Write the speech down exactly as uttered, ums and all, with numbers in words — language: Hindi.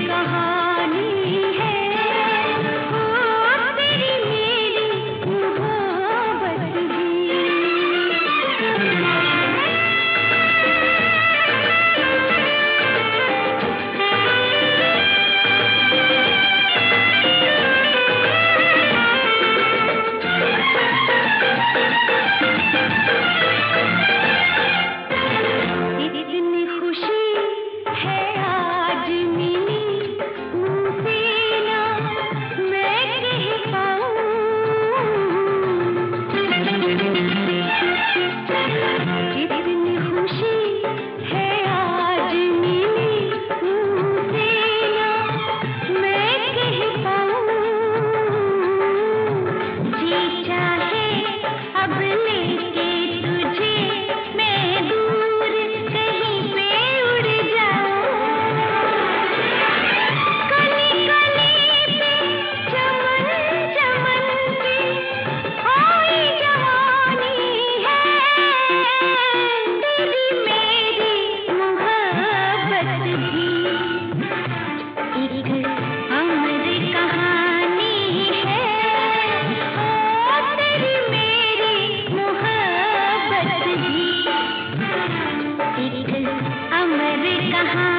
कहानी है, ओ तेरी मेरी मोहब्बत भी। इतनी खुशी है आज मिली, मुझसे ना मैं कह पाऊं। इतनी खुशी है आज मिली, मुझसे ना मैं कह पाऊं। जी चाहे अब लेके तुझे मैं दूर कहीं पे उड़ जाऊं। कली कली पे चमन चमन की आई जवानी है, तेरी मेरी मोहब्बत भी। एक अमर कहानी है, ओ तेरी मेरी मोहब्बत भी। एक अमर कहानी